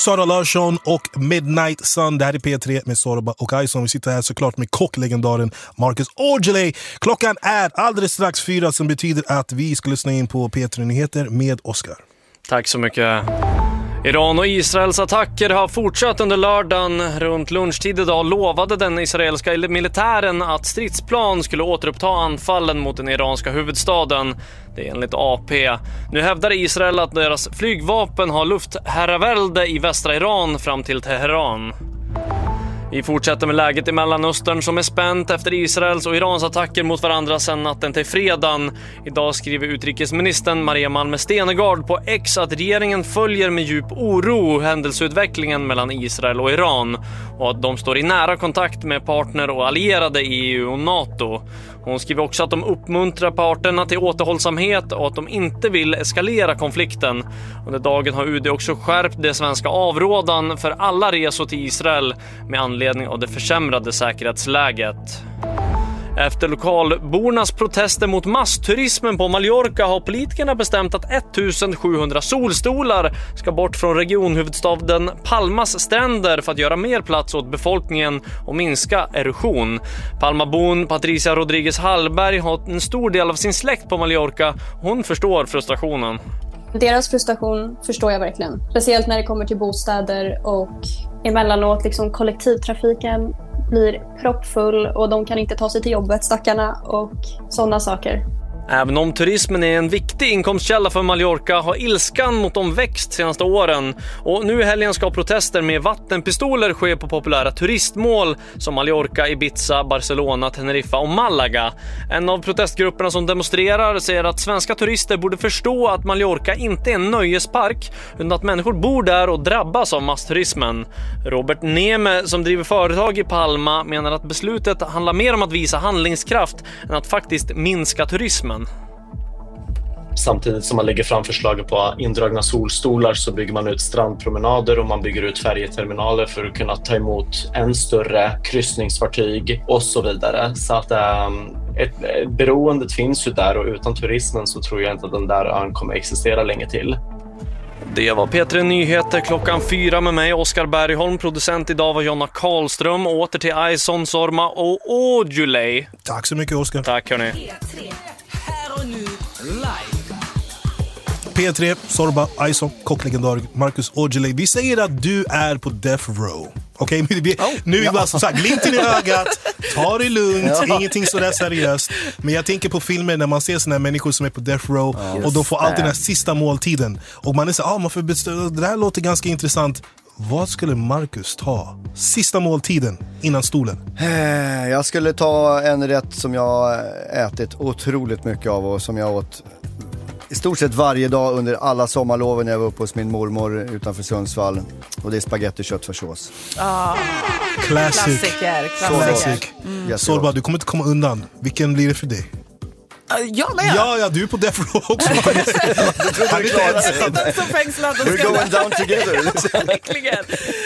Sara Larsson och Midnight Sun. Det här är P3 med Sorba och Aison. Vi sitter här såklart med kocklegendaren Marcus Aujalay. Klockan är alldeles strax 4 som betyder att vi ska lyssna in på P3-nyheter med Oscar. Tack så mycket. Iran och Israels attacker har fortsatt under lördagen. Runt lunchtid idag lovade den israeliska militären att stridsplan skulle återuppta anfallen mot den iranska huvudstaden. Det är enligt AP. Nu hävdar Israel att deras flygvapen har luftherravälde i västra Iran fram till Teheran. Vi fortsätter med läget i Mellanöstern som är spänt efter Israels och Irans attacker mot varandra sedan natten till fredagen. Idag skriver utrikesministern Maria Malmö Stenegard på X att regeringen följer med djup oro händelseutvecklingen mellan Israel och Iran och att de står i nära kontakt med partner och allierade i EU och NATO. Hon skriver också att de uppmuntrar parterna till återhållsamhet och att de inte vill eskalera konflikten. Under dagen har UD också skärpt det svenska avrådan för alla resor till Israel med anledning av det försämrade säkerhetsläget. Efter lokalbornas protester mot massturismen på Mallorca har politikerna bestämt att 1700 solstolar ska bort från regionhuvudstaden Palmas stränder för att göra mer plats åt befolkningen och minska erosion. Palmabon Patricia Rodriguez Hallberg har en stor del av sin släkt på Mallorca. Hon förstår frustrationen. Deras frustration förstår jag verkligen. Speciellt när det kommer till bostäder och emellanåt liksom kollektivtrafiken blir proppfull och de kan inte ta sig till jobbet, stackarna, och sådana saker. Även om turismen är en viktig inkomstkälla för Mallorca har ilskan mot dem växt senaste åren. Och nu i helgen ska protester med vattenpistoler ske på populära turistmål som Mallorca, Ibiza, Barcelona, Teneriffa och Malaga. En av protestgrupperna som demonstrerar säger att svenska turister borde förstå att Mallorca inte är en nöjespark utan att människor bor där och drabbas av massturismen. Robert Neme som driver företag i Palma menar att beslutet handlar mer om att visa handlingskraft än att faktiskt minska turismen. Samtidigt som man lägger fram förslag på indragna solstolar så bygger man ut strandpromenader och man bygger ut färjeterminaler för att kunna ta emot än större kryssningsfartyg och så vidare. Så att beroendet finns ju där och utan turismen så tror jag inte att den där ön kommer existera länge till. Det var P3 Nyheter klockan 4 med mig, Oscar Bergholm. Producent idag var Jonna Karlström. Åter till Aison, Sorma och Aujalay. Tack så mycket, Oscar. Tack, hörni. P3, Sorba, Aison, kocklegendar Marcus Aujalay. Vi säger att du är på Death Row. Okej, nu är vi bara som sagt glimten i ögat, ta det lugnt, ingenting sådär seriöst. Men jag tänker på filmer när man ser såna här människor som är på Death Row och de får alltid den här sista måltiden. Och man är så det här låter ganska intressant. Vad skulle Marcus ta sista måltiden innan stolen? Jag skulle ta en rätt som jag ätit otroligt mycket av och som jag åt i stort sett varje dag under alla sommarloven när jag var uppe hos min mormor utanför Sundsvall. Och det är spaghetti och köttfärssås. Klassiker. Sorba, du kommer inte komma undan. Vilken blir det för dig? Jag med. Ja, du är på Death Row också. We're going down together. Verkligen.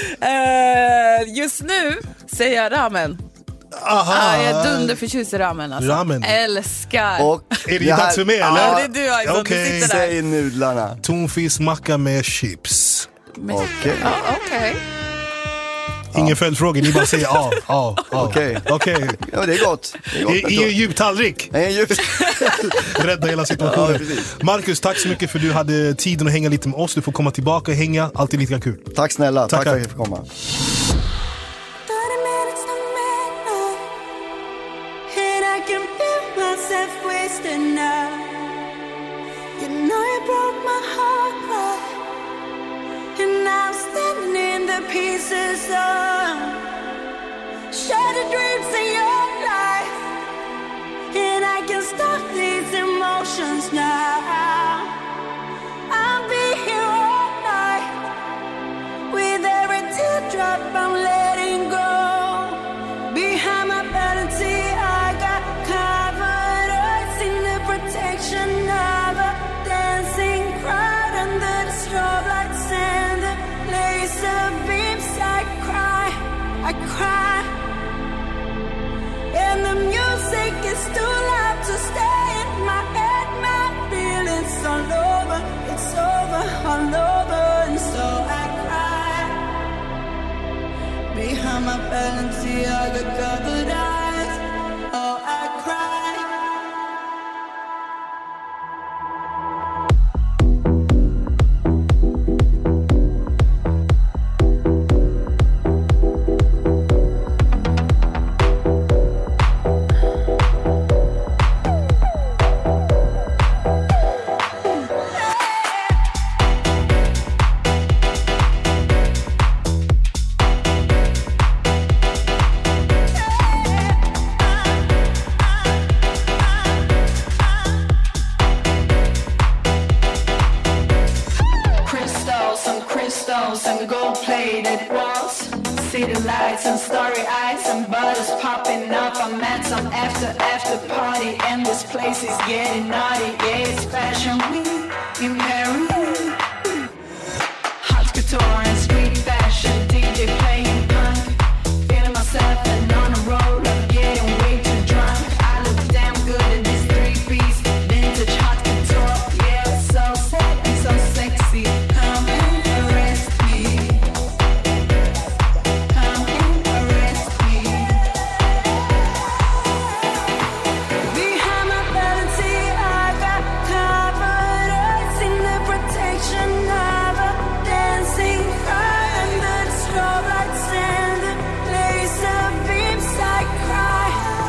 Just nu säger jag ramen. Aha. Jag är dunderförtjust i ramen, alltså. Ramen. Älskar. Och är det dags för mig, eller? Ja, det är du, Aison. Okay. Du sitter där. Säg nudlarna. Tonfiskmacka med chips. Okej. Ja, okej. Ingen följdfråga, ni bara säger ja. Okej. Ja, det är gott. I en djup tallrik. Rädda hela situationen. Marcus, tack så mycket för att du hade tiden att hänga lite med oss. Du får komma tillbaka och hänga, alltid lika kul. Tack snälla, tack för att jag fick komma. Pieces of shattered dreams in your life, and I can stop these emotions now. I'll be here all night with every teardrop I'm letting go. Behind my vanity I got covered eyes in the protection of a dancing crowd under the strobe lights and the laser beams. I cry, and the music is too loud to stay in my head. My feelings all over, it's over, all over, and so I cry. Behind my Balenciaga covered eyes, oh, I cry. And gold-plated walls, city lights and starry eyes and butters popping up. I'm at some after party and this place is getting naughty. Yeah, it's fashion week in Paris. Hot couture and street fashion, DJ playing punk, feeling myself and on a roll. I'm getting way too drunk. I look damn good in this three-piece vintage hot couture. Yeah, it's so sad and so sexy. Come and arrest me. Come and arrest me. Behind my Balenciaga covered eyes in the protection of a dancing fire under the strobe lights and the laser beams. I cry,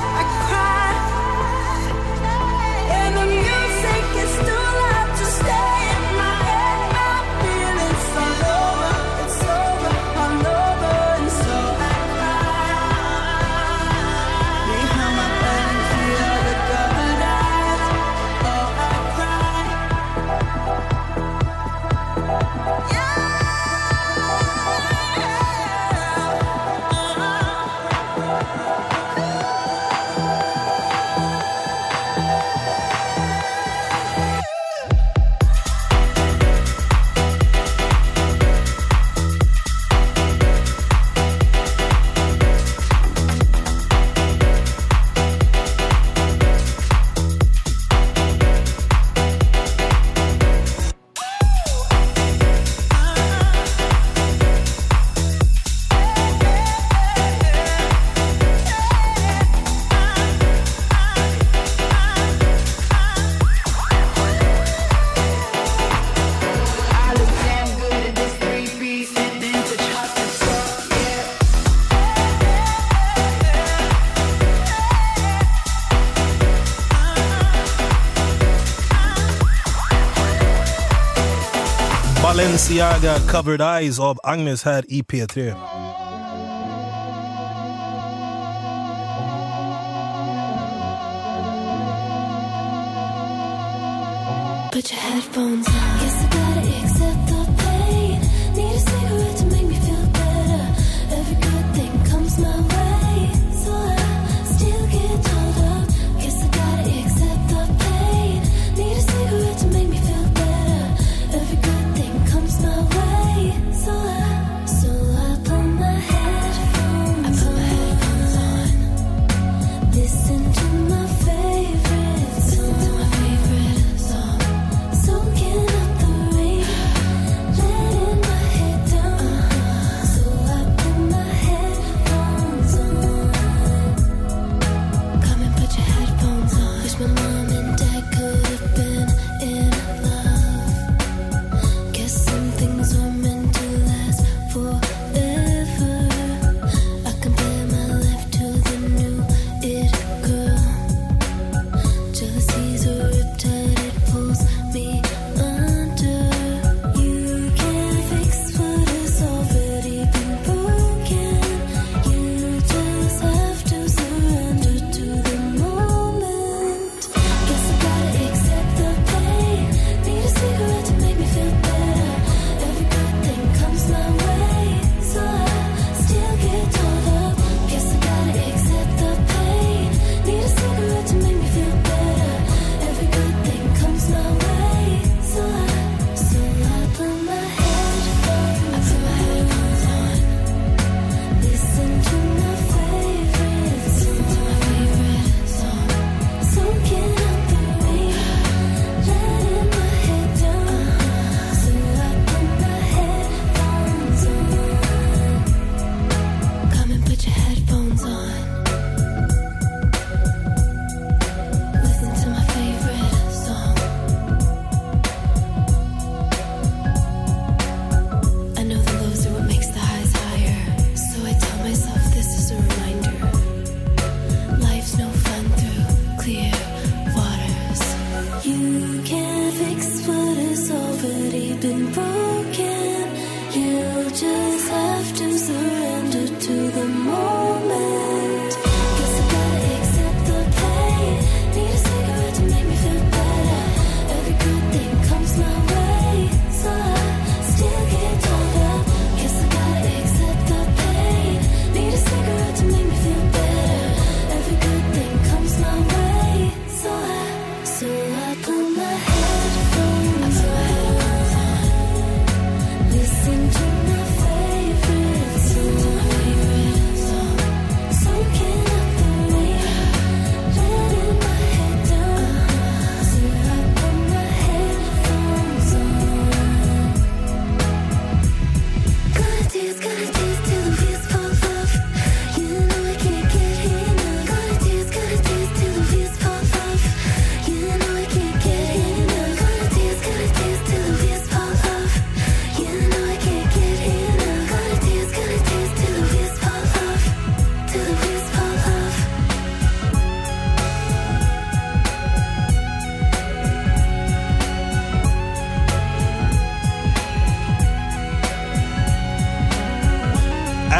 and the music is too loud to stay in my head. I'm feeling so low, it's over, all over, and so I cry. Behind my Balenciaga covered eyes, oh, I cry. I look damn good in this three-piece and vintage hot couture. Yeah. Balenciaga Covered Eyes av Agnes här i P3. Put your headphones on. Guess I gotta accept the pain. Need a cigarette to make me feel better. Every good thing comes my way, so I still get told up. Guess I gotta accept the pain. Need a cigarette to make me feel better. Every good thing comes my way, so I put my headphones on. Listen to my favorite song. Soaking up the rain, letting my head down.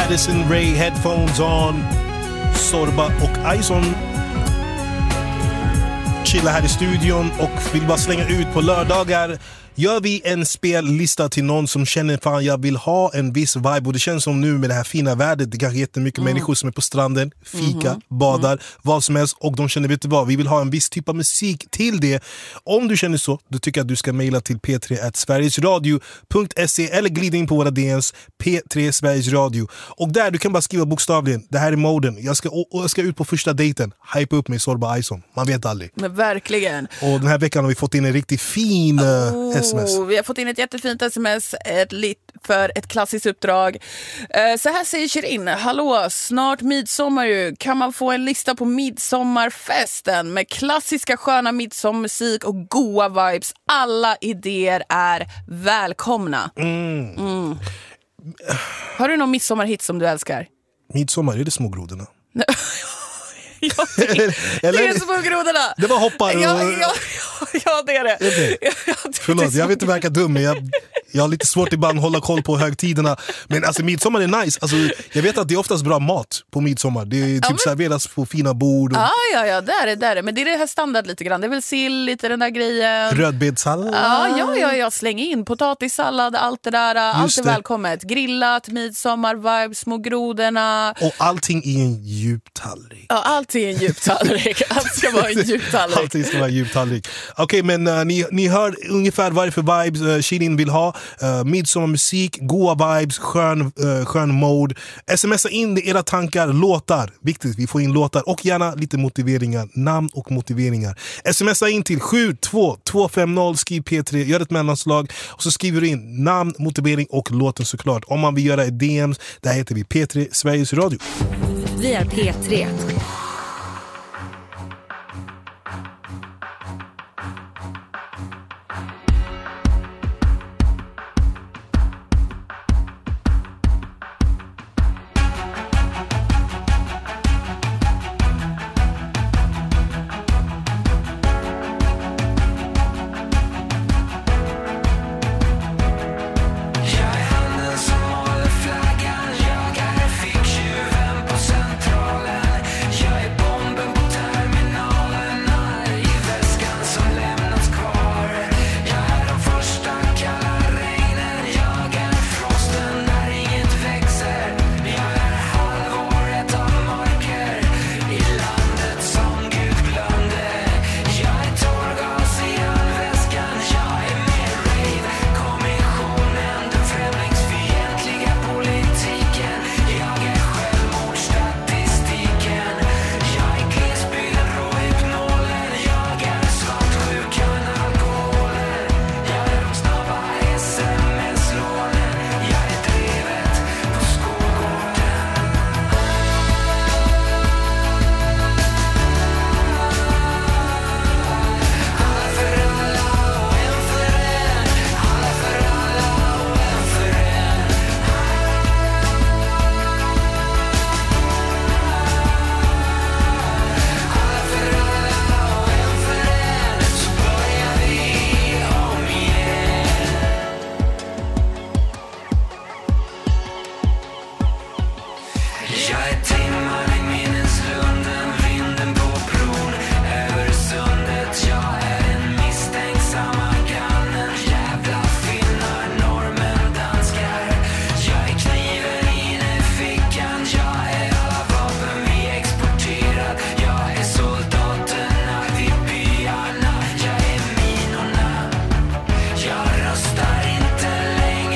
Addison Rae, Headphones On, Sorba och Ison. Chilla här i studion och vill bara slänga ut på lördagar. Gör vi en spellista till någon som känner fan jag vill ha en viss vibe, och det känns som nu med det här fina vädret, det kanske är jättemycket människor som är på stranden, fika, badar, vad som helst, och de känner, vet du vad, vi vill ha en viss typ av musik till det. Om du känner så, då tycker jag att du ska mejla till p3@sverigesradio.se eller glida in på våra DNs P3 Sveriges Radio, och där du kan bara skriva bokstavligen, det här är moden, jag ska ut på första dejten, hype upp mig Sorba Ison, man vet aldrig. Men verkligen. Och den här veckan har vi fått in en riktigt fin sms. Vi har fått in ett jättefint sms för ett klassiskt uppdrag. Så här säger Shirin: hallå, snart midsommar ju. Kan man få en lista på midsommarfesten med klassiska sköna midsommarmusik och goa vibes? Alla idéer är välkomna. Har du någon midsommarhit som du älskar? Midsommar, är det Smågrodorna? Ja, det är Smågrodorna. Det var hoppar och... Ja, det är det. Okay. Förlåt, jag vet inte verka dum, men jag har lite svårt ibland att hålla koll på högtiderna. Men alltså midsommar är nice. Alltså, jag vet att det är oftast bra mat på midsommar. Det är typ serveras på fina bord. Och... Ja, det är det. Men det är det här standard lite grann. Det är väl sill, lite den där grejen. Rödbetssallad. Ja, släng in potatissallad, allt det där. Allt är välkommet. Grillat, midsommar, vibes, Smågrodorna. Och allting i en djup tallrik. Ja, allting i en djup tallrik. Allt ska vara en djup tallrik. Allting ska vara en djup tallrik. Okej, men ni hör ungefär varför vibes Shirin vill ha. Midsommarmusik, goa vibes, skön mode. Smsa in era tankar, låtar. Viktigt, vi får in låtar. Och gärna lite motiveringar, namn och motiveringar. Smsa in till 72250, skriv P3, gör ett mellanslag. Och så skriver du in namn, motivering och låten såklart. Om man vill göra ett DMs, där heter vi P3 Sveriges Radio. Vi är P3.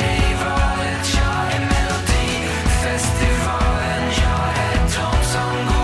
Festivalen, jag är de som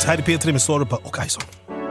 Här är P3 med Sorba och Ison.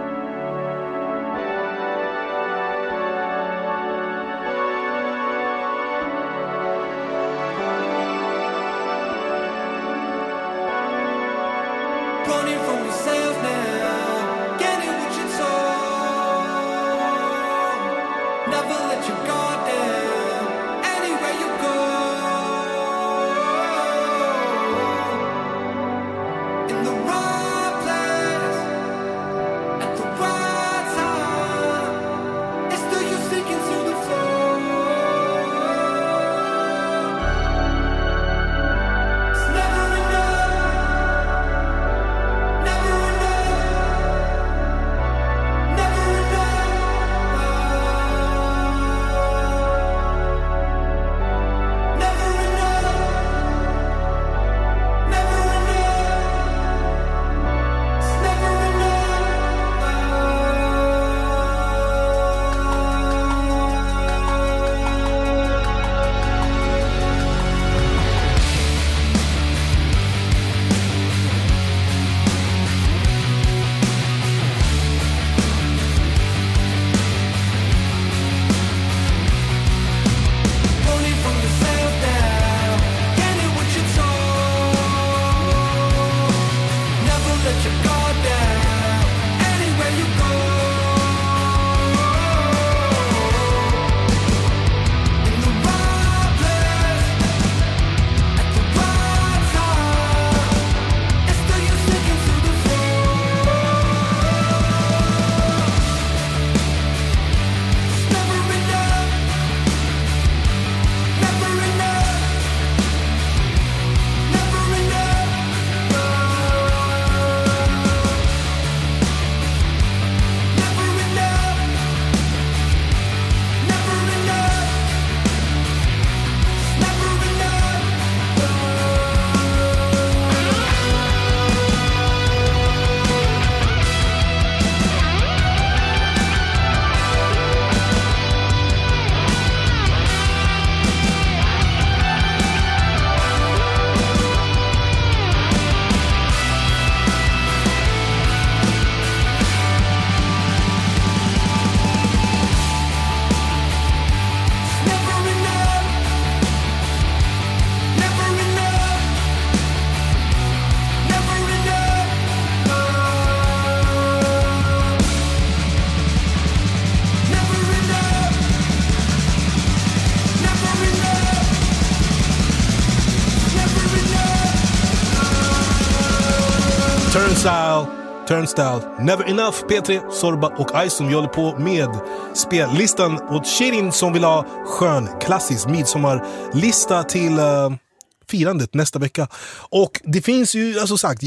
Turnstile, Never Enough, P3, Sorba och Ison. Vi håller på med spellistan åt Shirin som vill ha skön, klassisk midsommarlista till firandet nästa vecka. Och det finns ju, alltså sagt,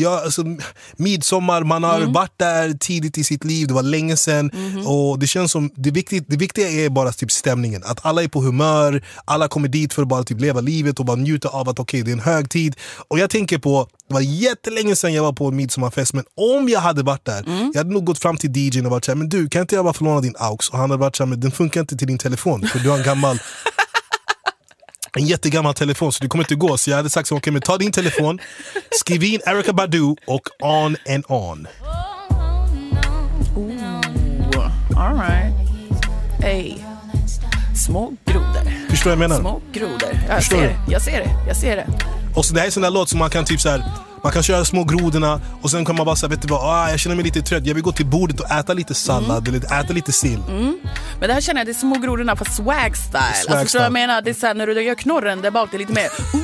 midsommar, man har varit där tidigt i sitt liv, det var länge sedan, och det känns som, det viktiga är bara typ stämningen, att alla är på humör, alla kommer dit för att bara typ leva livet och bara njuta av att okej, det är en högtid. Och jag tänker på, det var jättelänge sedan jag var på en midsommarfest, men om jag hade varit där, jag hade nog gått fram till DJn och varit såhär, men du, kan inte jag bara få låna din aux? Och han hade varit såhär, men den funkar inte till din telefon, för du har en jättegammal telefon, så det kommer inte gå. Så jag hade sagt så, okej, men ta din telefon, skriv in Erykah Badu och On and On. All right. Hey. Små grodor. Förstår du vad jag menar? Små grodor. Jag ser det. Och så det här är sån där låt som man kan typ så här, man kan köra små grodorna och sen kan man bara säga, vet du vad, jag känner mig lite trött, jag vill gå till bordet och äta lite sallad eller äta lite sill. Men det här känner jag, det är små grodorna på swag style. Alltså, jag menar, det är så här, när du gör knorren där bak, det är lite mer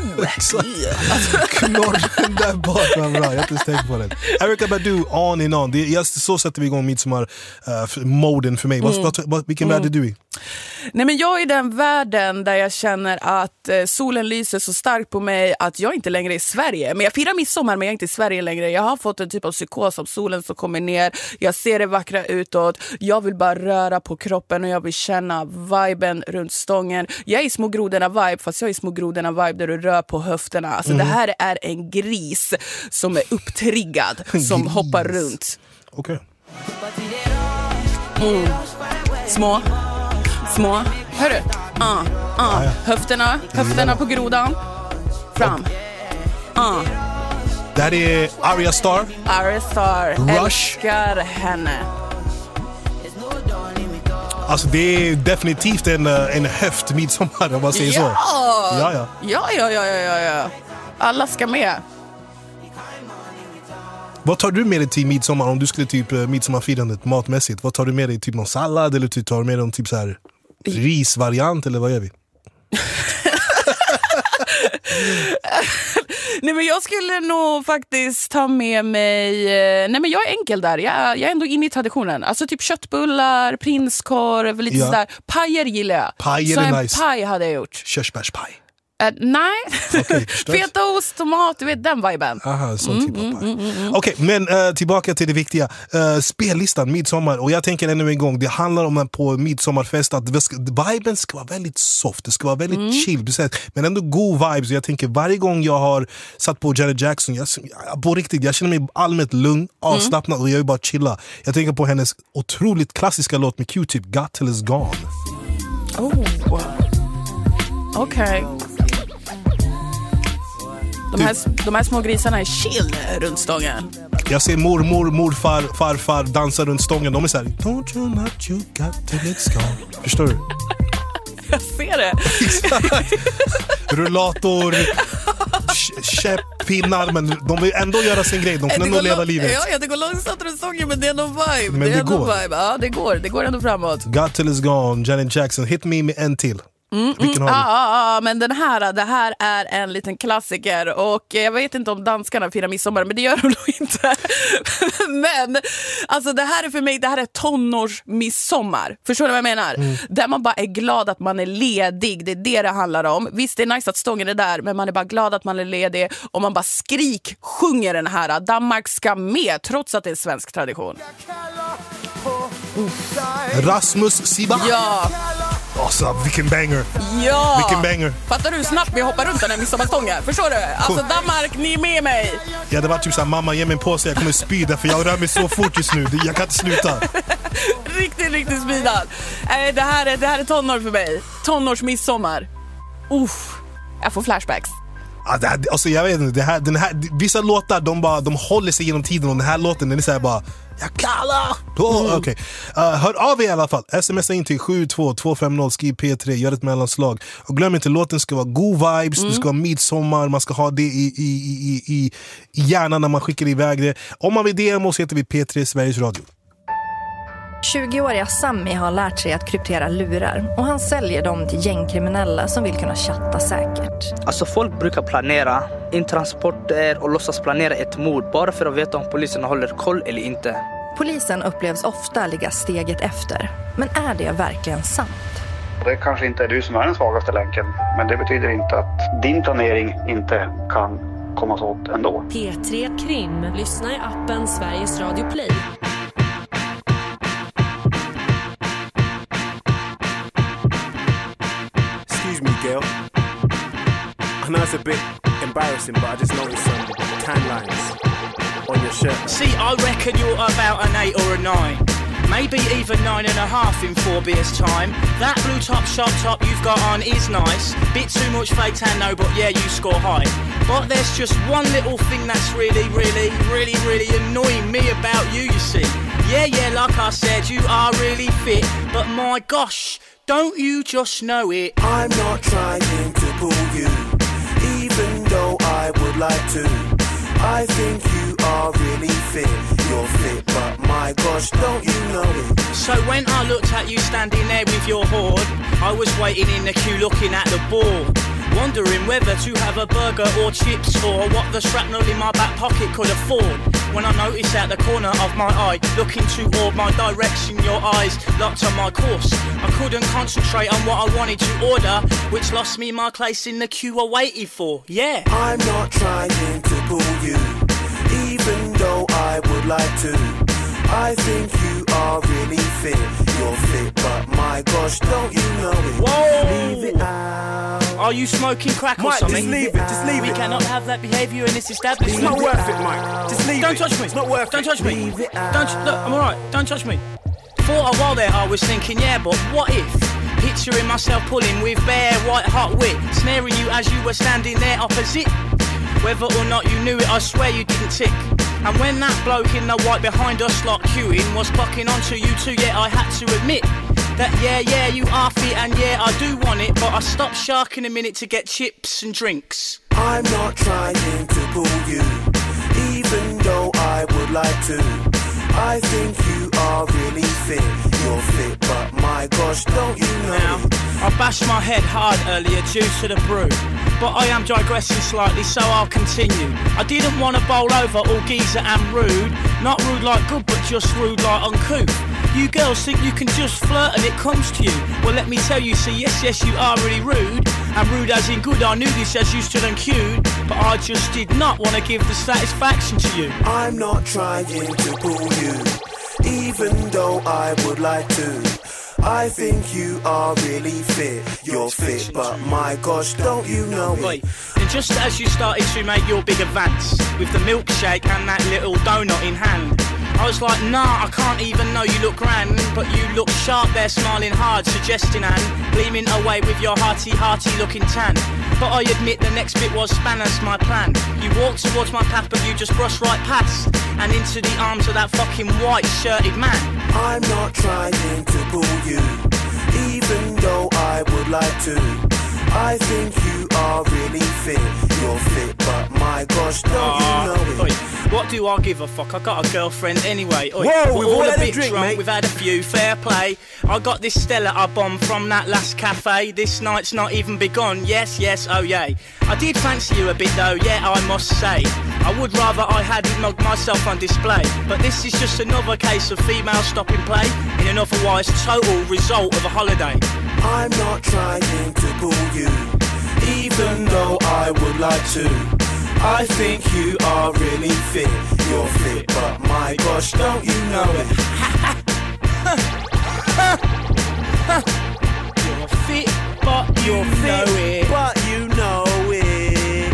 knorren där bak var bra, jag har inte tänkt på det. Erykah Badu, On and On. Så sätter vi igång midsommar-moden för mig. Vilken värld är du i? Nej, men jag är i den världen där jag känner att solen lyser så starkt på mig att jag inte längre är i Sverige. Men jag firar midsommar, men jag är inte i Sverige längre. Jag har fått en typ av psykos av solen som kommer ner. Jag ser det vackra utåt. Jag vill bara röra på kroppen och jag vill känna viben runt stången. Jag är i små grodorna vibe, fast jag är i små grodorna vibe där du rör på höfterna. Alltså det här är en gris som är upptriggad, som hoppar runt. Okej. Små. Hör du? Höfterna på grodan. Fram. Det här är Arya Starr. Arya Starr. Rush. Älskar henne. Alltså det är definitivt en höft midsommar om man säger så. Ja. Alla ska med. Vad tar du med dig till midsommar om du skulle typ midsommarfirandet matmässigt? Vad tar du med dig? Typ någon sallad eller typ tar du med dig någon typ så här risvariant eller vad gör vi? Nej, men jag skulle nog faktiskt ta med mig... Nej, men jag är enkel där. Jag är ändå inne i traditionen. Alltså typ köttbullar, prinskorv, lite sådär. Pajer gillar jag. Pajer är nice. Så en paj hade jag gjort. Körsbärspaj. Nej. Fetaost, tomat, du vet den viben. Aha, sån typ av paj. Okej, men tillbaka till det viktiga. Spellistan, midsommar. Och jag tänker ännu en gång, det handlar om på midsommarfest att viben ska vara väldigt soft. Det ska vara väldigt chill. Men ändå god vibes. Jag tänker varje gång jag har satt på Janet Jackson, på riktigt, jag känner mig allmänt lugn, avslappnad och jag vill bara chilla. Jag tänker på hennes otroligt klassiska låt med Q-Tip, Got Till It's Gone. Okej. De här små grisarna är chill runt stången. Jag ser mormor, morfar, farfar dansa runt stången. De är så här, don't you not you got till it's gone. Förstår du? Jag ser det. Rullator, käppinnar, men de vill ändå göra sin grej. De kan ändå leva livet. Ja, det går långsamt runt stången, men det är ändå vibe. Men det går. Vibe. Ja, det går ändå framåt. Got Till It's Gone, Janet Jackson. Hit me med en till. Vilken har du? Men det här är en liten klassiker. Och jag vet inte om danskarna firar midsommar, men det gör de nog inte. Men alltså det här är för mig, det här är tonårsmidsommar. Förstår du vad jag menar? Där man bara är glad att man är ledig. Det är det handlar om. Visst, det är nice att stången är där, men man är bara glad att man är ledig. Och man bara sjunger den här. Danmark ska med, trots att det är svensk tradition. Rasmus Siba. Ja. Alltså, vilken banger. Ja. Vilken banger. Fattar du hur snabbt vi hoppar runt den här midsommarstången? Förstår du? Alltså Danmark, ni är med mig. Ja, det var typ såhär, mamma ge mig en påse, jag kommer spyda för jag rör mig så fort just nu. Jag kan inte sluta. Riktigt spydad. Det här är tonår för mig. Tonårsmidsommar. Jag får flashbacks. Alltså jag vet inte, vissa låtar de håller sig genom tiden och den här låten den är såhär bara jag kallar. Okej. Hör av er i alla fall. Smsa in till 72250, skriv P3, gör ett mellanslag. Och glöm inte, låten ska vara god vibes, det ska vara midsommar, man ska ha det i hjärnan när man skickar iväg det. Om man vill DM oss heter vi P3 Sveriges Radio. 20-åriga Sammy har lärt sig att kryptera lurar och han säljer dem till gängkriminella som vill kunna chatta säkert. Alltså folk brukar planera in transporter och låtsas planera ett mord bara för att veta om polisen håller koll eller inte. Polisen upplevs ofta ligga steget efter. Men är det verkligen sant? Det kanske inte är du som är den svagaste länken, men det betyder inte att din planering inte kan komma åt ändå. P3 Krim. Lyssna i appen Sveriges Radio Play. Excuse me, girl. I know it's a bit embarrassing, but I just noticed some tan lines on your shirt. See, I reckon you're about an 8 or a 9. Maybe even 9.5 in 4 beers time. That blue top shop top you've got on is nice. Bit too much fake tan though, but yeah, you score high. But there's just one little thing that's really annoying me about you see. Yeah, like I said, you are really fit. But my gosh, don't you just know it? I'm not trying to pull you, even though I would like to. I think you are really fit. You're fit, but my gosh, don't you know it? So when I looked at you standing there with your hoard, I was waiting in the queue looking at the board, wondering whether to have a burger or chips or what the shrapnel in my back pocket could afford. When I noticed out the corner of my eye, looking toward my direction, your eyes locked on my course. I couldn't concentrate on what I wanted to order, which lost me my place in the queue I waited for. Yeah. I'm not trying to pull you, even though I would like to. I think you are really fit. You're fit, but my gosh, don't you know it? Whoa! Leave it out. Are you smoking crack or Mike, something? just leave it. We cannot have that behaviour in this establishment. It's not worth it, Mike. Just leave it. Don't touch me. It's not worth Don't it. touch me. Leave it out. Look, I'm alright. Don't touch me. For a while there, I was thinking, yeah, but what if? Picturing myself pulling with bare white hot wit, snaring you as you were standing there opposite. Whether or not you knew it, I swear you didn't tick. And when that bloke in the white behind us like queuing was bucking onto you two, yeah, I had to admit that yeah, you are fit and yeah, I do want it, but I stopped sharking a minute to get chips and drinks. I'm not trying to pull you, even though I would like to. I think you are really fit, you're fit, but my gosh, don't you know? Now, I bashed my head hard earlier due to the brew, but I am digressing slightly, so I'll continue. I didn't want to bowl over all geezer and rude, not rude like good, but just rude like uncouth. You girls think you can just flirt and it comes to you. Well, let me tell you, see, yes, you are really rude. And rude as in good, I knew this as you stood and queued, but I just did not want to give the satisfaction to you. I'm not trying to pull you, even though I would like to. I think you are really fit, you're fit, but my gosh, don't you know it? Wait, and just as you started to make your big advance, with the milkshake and that little donut in hand, I was like, nah, I can't even know you look grand, but you look sharp there, smiling hard, suggesting and gleaming away with your hearty looking tan. But I admit the next bit was Spanish, my plan. You walked towards my path, but you just brushed right past and into the arms of that fucking white-shirted man. I'm not trying to pull you, even though I would like to. I think you are really fit, you're fit, but my gosh, don't you know it? What do I give a fuck? I got a girlfriend anyway. Whoa, we've all had a drink, mate. We've had a few, fair play. I got this Stella I bombed from that last cafe. This night's not even begun, yes, oh yay. I did fancy you a bit though, yeah, I must say. I would rather I hadn't mugged myself on display, but this is just another case of female stopping play in an otherwise total result of a holiday. I'm not trying to pull you, even though I would like to. I think you are really fit, you're fit, but my gosh, don't you know it? You're fit, but you know it. But you know it.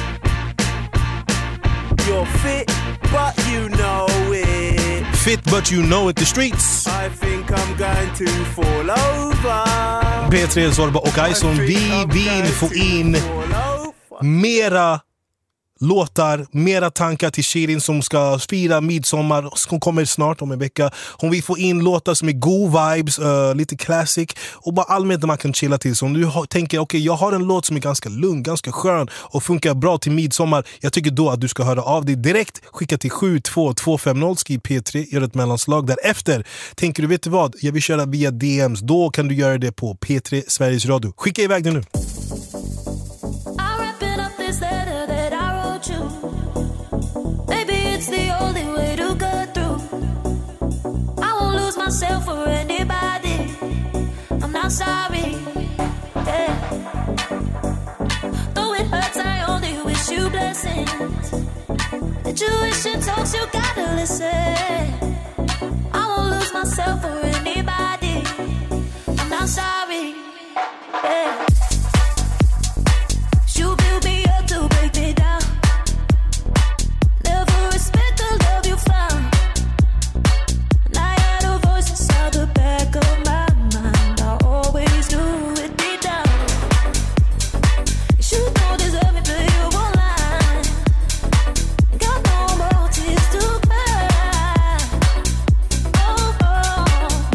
You're fit, but you know it. Fit but you know it, the streets. I think I'm going to fall over. P3 Zorba och Ison, vi vill få in mera låtar, mera tankar till Shirin som ska fira midsommar, som kommer snart om en vecka. Hon vill få in låtar som är god vibes, lite classic och bara allmänt där man kan chilla till. Så om du tänker, okej, jag har en låt som är ganska lugn, ganska skön och funkar bra till midsommar, jag tycker då att du ska höra av dig direkt, skicka till 72250, skriv P3, gör ett mellanslag. Därefter tänker du, vet du vad, jag vill köra via DMs, då kan du göra det på P3 Sveriges Radio. Skicka iväg det nu. Myself or anybody, I'm not sorry, yeah. Though it hurts, I only wish you blessings. The tuition talks, you gotta listen. I won't lose myself for anybody, I'm not sorry, yeah. You build me up to break me down. Never respect the love you found. Out the back of my mind, I always knew it'd be down. You don't deserve it, but you won't lie. Got no more tears to cry. Oh, oh.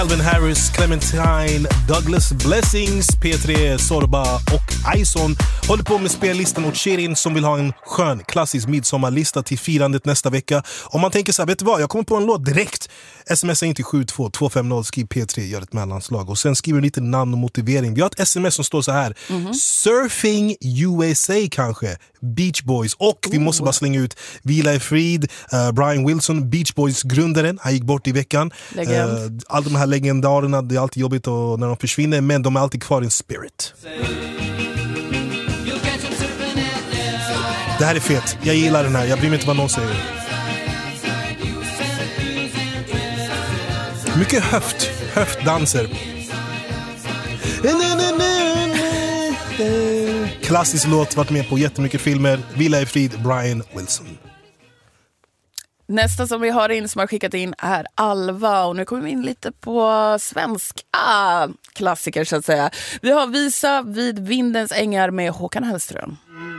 Calvin Harris, Clementine, Douglas Blessings, P3, Sorba och Ison håller på med spellistan åt Shirin som vill ha en skön klassisk midsommarlista till firandet nästa vecka. Om man tänker så här, vet du vad, jag kommer på en låt direkt. Smsa in till 72250, skriv P3, gör ett mellanslag och sen skriver lite namn och motivering. Vi har ett sms som står så här: Surfing USA kanske, Beach Boys. Och vi måste bara slänga ut Vila i frid, Brian Wilson, Beach Boys grundaren, han gick bort i veckan. Alla de här legendarerna, det är alltid jobbigt när de försvinner, men de är alltid kvar i spirit. Det här är fet, jag gillar den här, jag bryr mig inte vad någon säger. Mycket höftdanser. Klassisk låt, varit med på jättemycket filmer. Vila i frid, Brian Wilson. Nästa som vi har in som har skickat in är Alva, och nu kommer vi in lite på svenska klassiker så att säga. Vi har Visa vid vindens ängar med Håkan Hellström.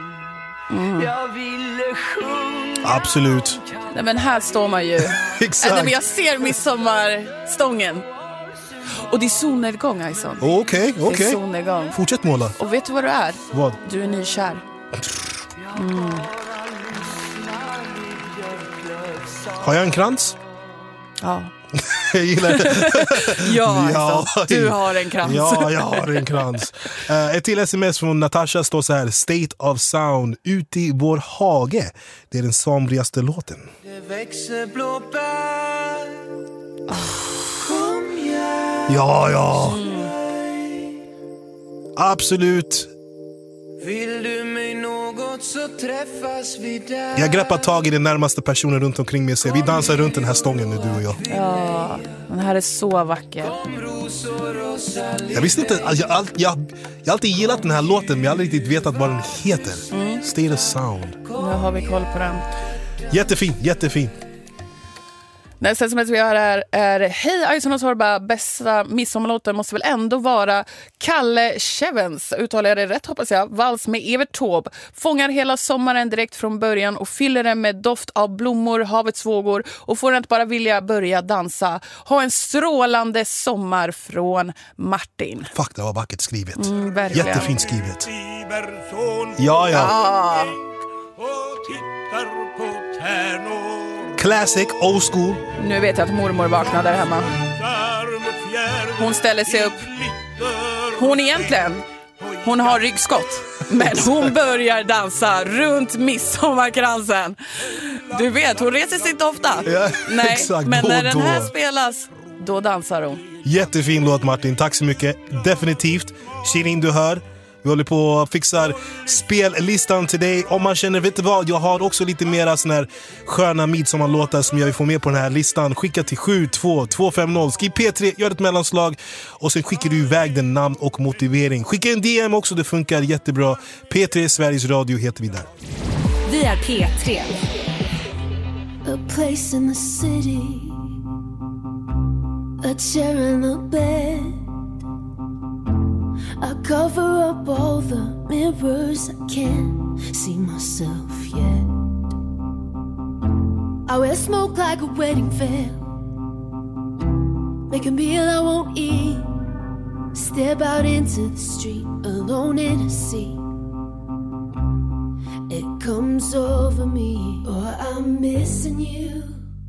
Absolut. Nej, men här står man ju. Exakt. Nej, men jag ser midsommarstången. Och det är solnedgång, Ison. Okej. Det är solnedgång. Fortsätt måla. Och vet du vad du är? Vad? Du är nykär. Har jag en krans? Ja. Jag gillar det. Ja, du har en krans. Ja, jag har en krans. Ett till sms från Natasha står så här: State of Sound, ut i vår hage. Det är den somrigaste låten. Det växer blåbär. Ja. Absolut. Vill du mig något så träffas vi där. Jag greppar tag i den närmaste personen runt omkring mig och säger: vi dansar runt den här stången nu, du och jag. Ja, den här är så vacker. Jag visste inte, jag har alltid gillat den här låten, men jag har aldrig riktigt vetat vad den heter. State of Sound. Nu har vi koll på den. Jättefin. Nästa sms vi har är hej Ison och Sorba, bästa midsommarlåten måste väl ändå vara Kalle Chevens, uttalar jag det rätt hoppas jag, vals med Evert Taube. Fångar hela sommaren direkt från början och fyller den med doft av blommor, havets vågor och får inte bara vilja börja dansa. Ha en strålande sommar från Martin. Fuck, det var vackert skrivet. Verkligen. Jättefint skrivet. Ja. Classic, old school. Nu vet jag att mormor vaknar där hemma. Hon ställer sig upp. Hon har ryggskott. Men hon börjar dansa runt midsommarkransen. Du vet, hon reser sig inte ofta. Ja, nej, exakt. Men när den här spelas, då dansar hon. Jättefin låt, Martin, tack så mycket. Definitivt. Shirin, du hör. Vi håller på och fixar spellistan till dig. Om man känner, vet du vad, jag har också lite mera såna här sköna midsommarlåtar som jag vill få med på den här listan. Skicka till 72250, skriv P3, gör ett mellanslag och sen skickar du iväg den namn och motivering. Skicka en DM också, det funkar jättebra. P3 Sveriges Radio heter vi där. Vi är P3. A place in the city, a chair in a bed. I cover up all the mirrors, I can't see myself yet. I wear smoke like a wedding veil, make a meal I won't eat, step out into the street alone in a sea. It comes over me, oh I'm missing you.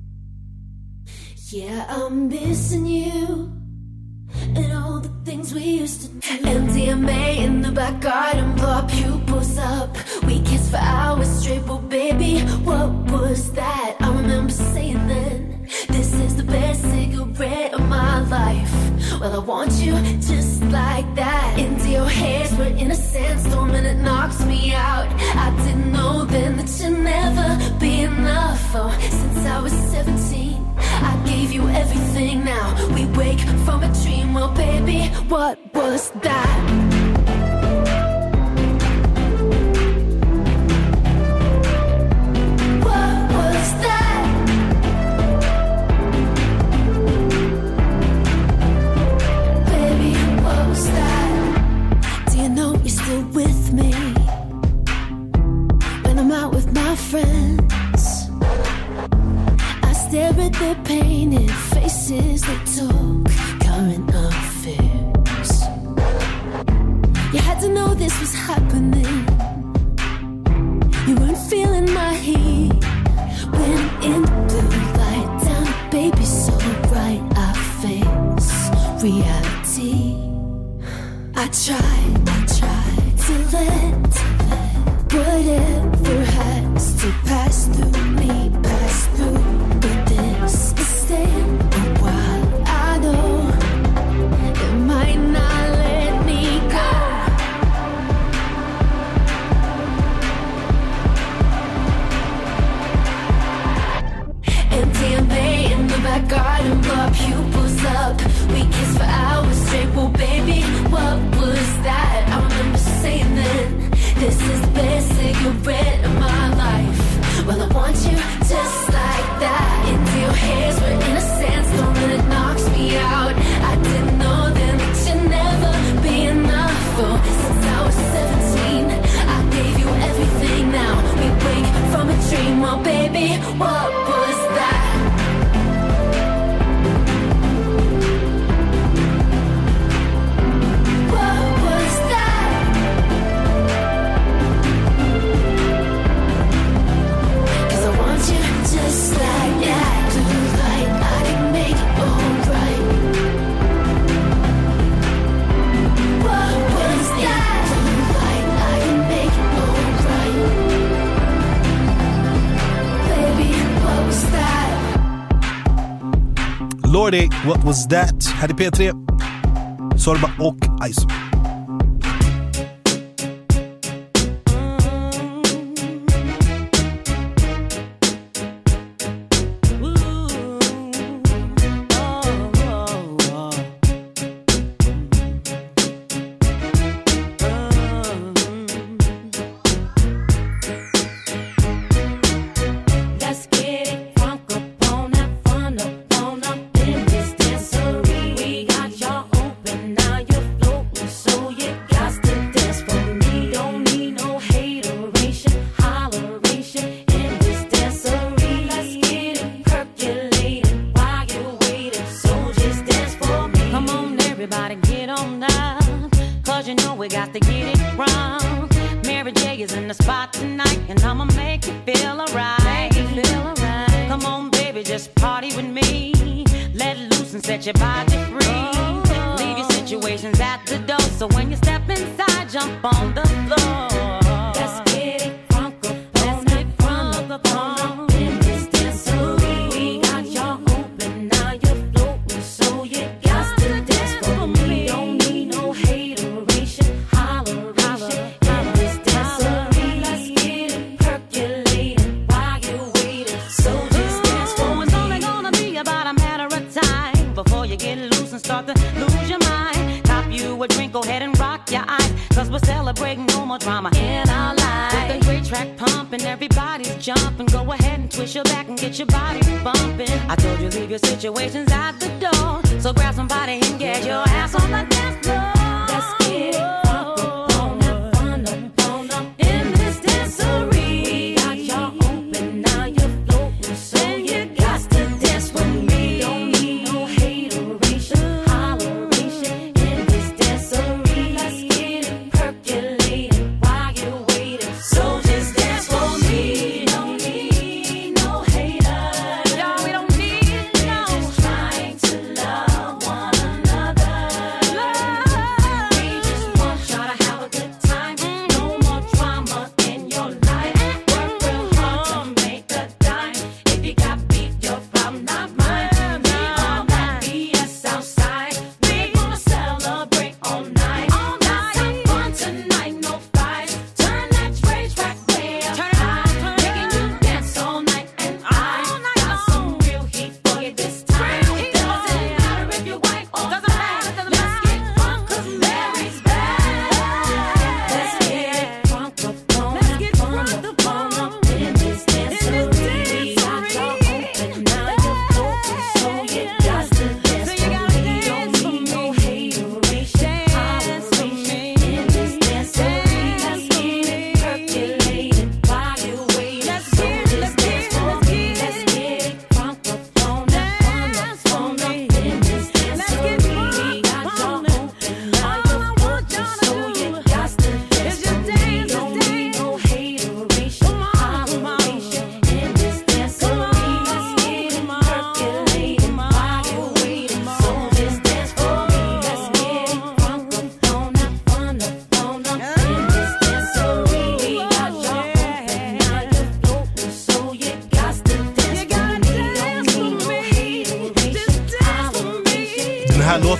Yeah, I'm missing you. And all the things we used to do. MDMA in the back garden, blow our pupils up. We kissed for hours straight, but baby, what was that? I remember saying then, this is the best cigarette of my life. Well, I want you just like that. Into your hairs, we're in a sandstorm and it knocks me out. I didn't know then that you'd never be enough. Oh, since I was 17 I gave you everything, now we wake from a dream. Well, baby, what was that? What was that? Baby, what was that? Do you know you're still with me when I'm out with my friends? Stare at their painted faces, they talk You had to know this was happening. You weren't feeling my heat. When in the blue light down, baby, so bright, I face reality. I tried to let whatever has to pass through me, pass through. But this is staying a while. I know it might not let me go. MDMA in the back garden, blow our pupils up. We kissed for hours straight, well baby, what was that? I remember saying then, this is the best cigarette of my life. Well, I want you just like that. Into your hairs, we're in a sandstorm and it knocks me out. I didn't know then that you'd never be enough. Oh, since I was 17, I gave you everything. Now we wake from a dream. Oh baby, what was that? Just like that, do like I can make it alright. What was that? Do like I can make it alright. Baby, what was that? Lordi, what was that? Här är P3, Sorba och Aiso. Love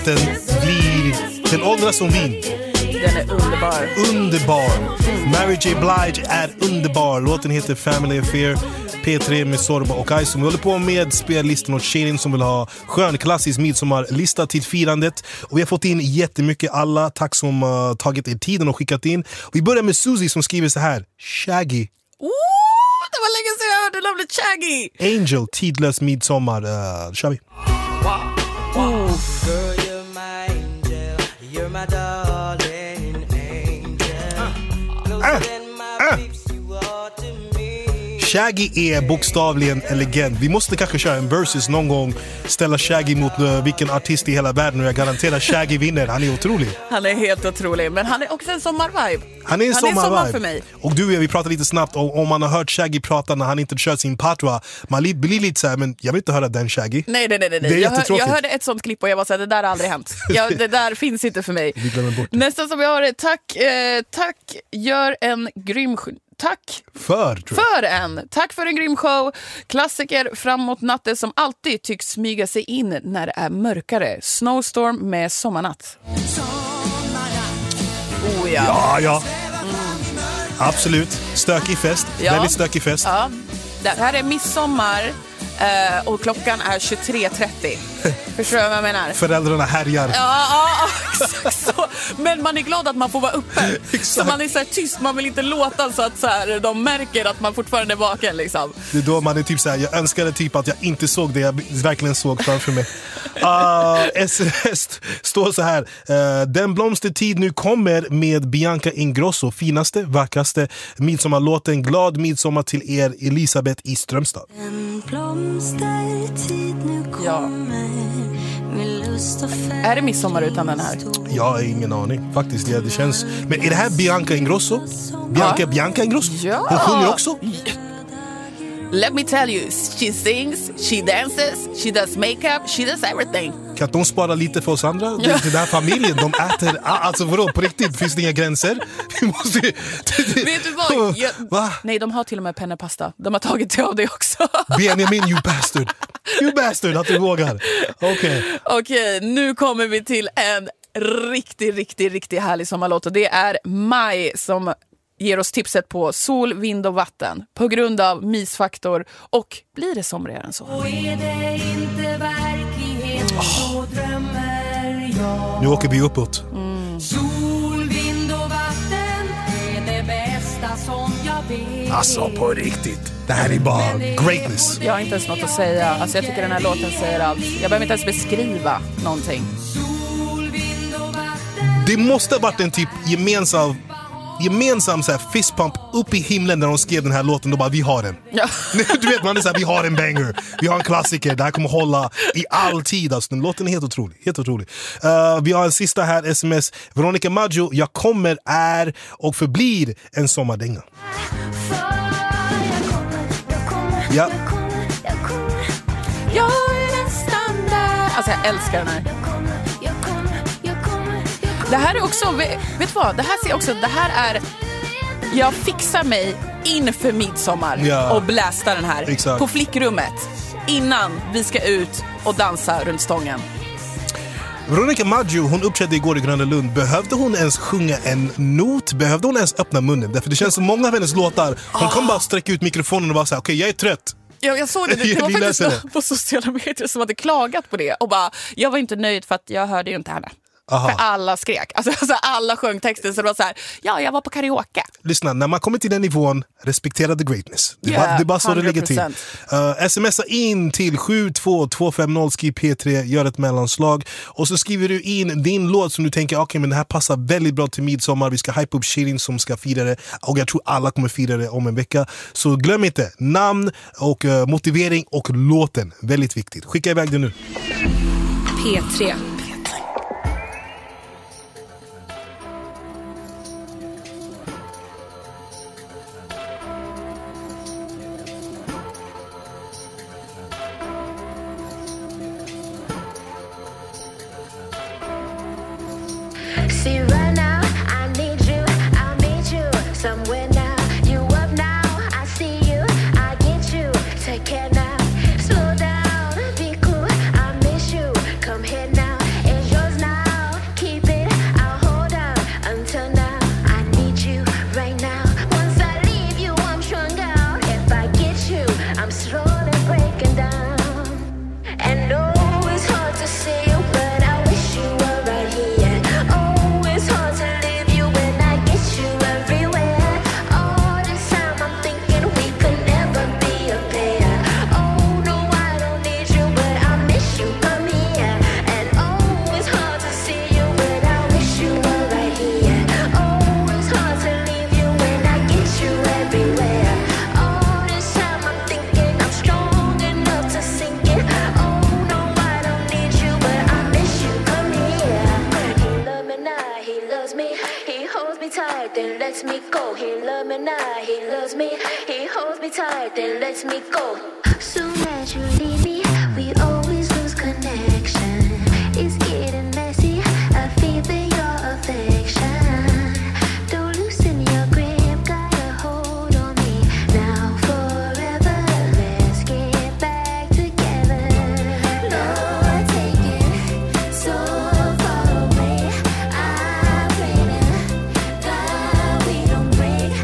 låten blir... Den åldras som vin. Den är underbar. Underbar. Mary J. Blige är underbar. Låten heter Family Affair. P3 med Sorba och Aisom. Vi håller på med spellistan åt Shirin som vill ha skön klassisk midsommarlista till firandet. Och vi har fått in jättemycket alla. Tack som tagit er tiden och skickat in. Vi börjar med Susie som skriver så här. Shaggy. Det var länge sedan jag hörde namnet Shaggy. Angel, tidlös midsommar. Kör vi. Wow. Girl, you're my angel. You're my darling angel. Closer than my peeps you are to me. Shaggy är bokstavligen en legend. Vi måste kanske köra en versus någon gång. Ställa Shaggy mot vilken artist i hela världen. Och jag garanterar Shaggy vinner. Han är otrolig. Han är helt otrolig. Men han är också en sommarvibe. Han är en sommar för mig. Och du och jag, vi pratar lite snabbt om man har hört Shaggy prata när han inte kör sin patwa. Man blir lite så här, men jag vill inte höra den Shaggy. Nej. Det är jag hörde ett sånt klipp och jag var så här, det där har aldrig hänt. Det där finns inte för mig. Vi glömmer bort det. Nästan som jag har det. Tack, gör en grym... Tack Tack för en grym show. Klassiker framåt natten som alltid tycks smyga sig in när det är mörkare. Snowstorm med Sommarnatt. Oh ja. Ja. Absolut. Stökig fest. Ja. Väldigt stökig fest. Ja. Det här är midsommar och klockan är 23:30. Förstår du vad jag menar? Föräldrarna härjar. Ja, exakt så. Men man är glad att man får vara uppe. Så man är så här tyst, man vill inte låta så att så här, de märker att man fortfarande är vaken liksom. Det är då man är typ så här, jag önskade typ att jag inte såg det jag verkligen såg framför mig. SMS står så här. Den blomstertid nu kommer med Bianca Ingrosso. Finaste, vackraste midsommarlåten. Glad midsommar till er, Elisabeth i Strömstad. En blomstertid nu kommer. Är det midsommar utan den här? Jag har ingen aning, faktiskt. Det känns... Men är det här Bianca Ingrosso? Bianca Ingrosso? Ja. Hon sjunger också? Let me tell you, she sings, she dances, she does makeup, she does everything. Kan de spara lite för oss andra? Den här familjen, de äter... Alltså vadå, på riktigt? Finns det inga gränser? Vi måste... Vet du vad? Nej, de har till och med pennepasta. De har tagit till av det också. Benjamin, you bastard. You bastard, att du vågar. Okej, nu kommer vi till en riktigt härlig sommarlåt. Och det är Maj som ger oss tipset på sol, vind och vatten. På grund av mysfaktor. Och blir det somrigare än så? Och är det inte verklighet så drömmer jag. Nu åker vi uppåt. Sol, vind och vatten är det bästa som jag vet. Alltså på riktigt. Det här är bara greatness. Jag har inte ens något att säga. Alltså jag tycker den här låten säger allt. Jag behöver inte ens beskriva någonting. Det måste ha varit en typ gemensam så här fistpump upp i himlen när de skrev den här låten. Då bara, vi har den. Ja. Du vet, man är så här, vi har en banger. Vi har en klassiker. Det här kommer hålla i all tid. Alltså, den låten är helt otrolig. Helt otrolig. Vi har en sista här, sms. Veronica Maggio, jag kommer, är och förblir en sommardänga. Ja. Jag är nästan där. Alltså jag älskar den här. Det här är också, vet du vad? Det här ser också, det här är, jag fixar mig inför midsommar och blästar den här. Exakt. På flickrummet innan vi ska ut och dansa runt stången. Veronica Maggio, hon uppträdde igår i Gröna Lund. Behövde hon ens sjunga en not? Behövde hon ens öppna munnen? Därför det känns som många av hennes låtar, hon kan bara sträcka ut mikrofonen och vara så här, okej, jag är trött. Ja, jag såg det. Det var faktiskt på sociala medier som hade klagat på det. Och bara, jag var inte nöjd för att jag hörde ju inte henne. Aha. För alla skrek. Alltså alla sjöng texten. Så det var så här, ja, jag var på karaoke. Lyssna, när man kommer till den nivån, respektera the greatness. Det är bara så 100%. Det ligger till. Smsa in till 72250, skriv P3, gör ett mellanslag. Och så skriver du in din låt som du tänker, okej, men det här passar väldigt bra till midsommar. Vi ska hype upp Shirin som ska fira det. Och jag tror alla kommer fira det om en vecka. Så glöm inte, namn och motivering och låten. Väldigt viktigt. Skicka iväg det nu. P3. See right now, I need you, I'll meet you somewhere now. You up now, I see you, I get you. Take care now, slow down, be cool, I miss you. Come here now, it's yours tight, then lets me go. He love me now, he loves me. He holds me tight, then lets me go. Soon as you leave me, we always lose connection. It's getting messy, I feel your affection. Don't loosen your grip, got a hold on me. Now forever, let's get back together. Lord, take it so far away. I pray to God we don't break.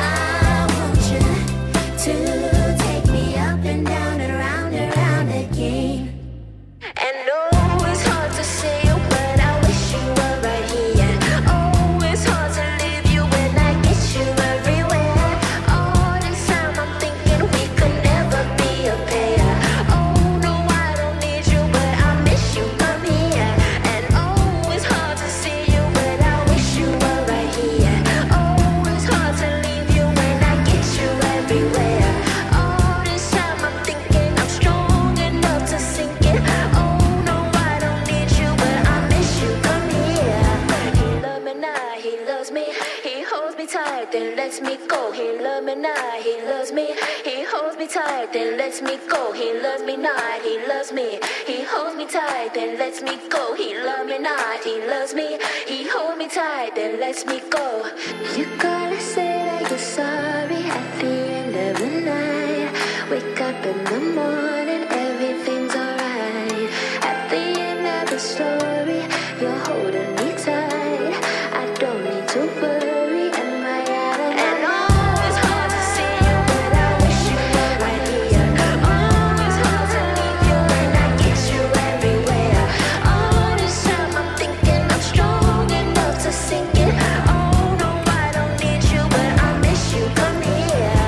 I want you to take me up and down and round again. And oh, it's hard to say, but I wish you were right here. Oh, it's hard to leave you when I get you everywhere. All this time I'm thinking we could never be a pair. Oh, no, I don't need you, but I miss you, come here. And oh, it's hard to see you, but I wish you were right here. Oh, it's hard to leave you when I get you everywhere. All this time I'm thinking I'm strong enough to sink it. Oh, no, I don't need you, but I miss you, come here. He love me now, he loves me. He holds me tight, then lets me go. He love me now, he loves me. He holds me tight, then lets me go. He loves me not, he loves me. He holds me tight, then lets me go. He love me not, he loves me. He holds me tight, then lets me go. You gotta say that you're sorry at the end of the night. Wake up in the morning, everything's alright. At the end of the story, you're holding me tight. I don't need to worry, am I out of and oh, it's hard to see you, but I wish you were right here. Oh, it's hard to leave you when I get you everywhere. All this time I'm thinking I'm strong enough to sink it. Oh, no, I don't need you, but I miss you, come here.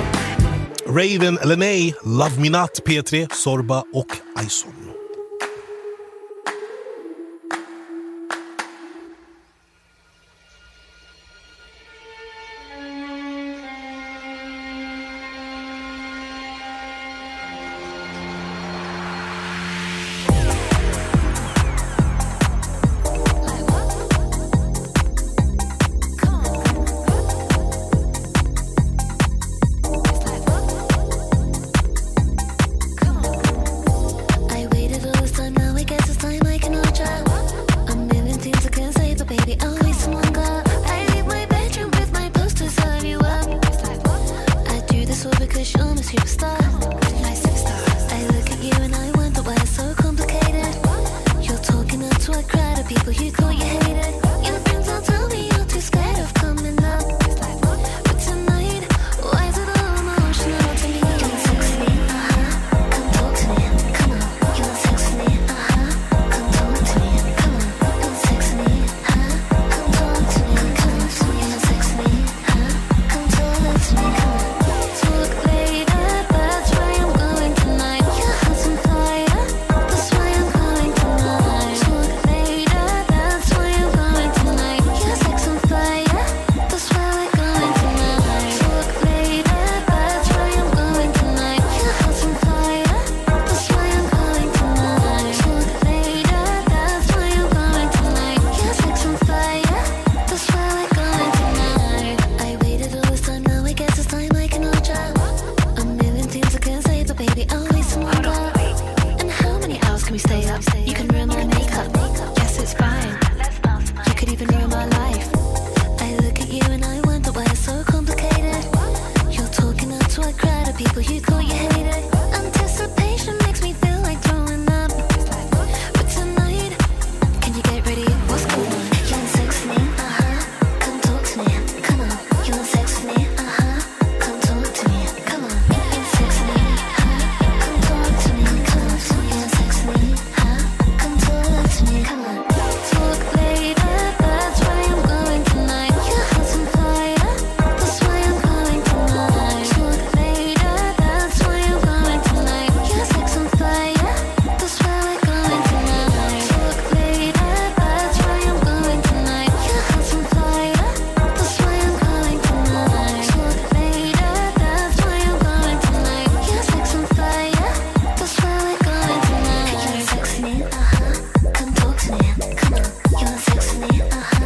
Raven Lenae, Love Me Not, P3, Sorba och Ison. I waited all this time, now I guess it's time I cannot try. A million things I can say, but baby, always someone got. I leave my bedroom with my posters of you up. I do this all because you're my superstar. My superstar. I look at you and I wonder why it's so complicated. You're talking out to a crowd of people you call you hated. Your friends all tell me you're too scared of coming up. But tonight, why is it all emotional to me? You want sex with me? Come talk to me. Come on. You want sex with me? Come talk to me. Come on. You want sex with me? Come talk to me.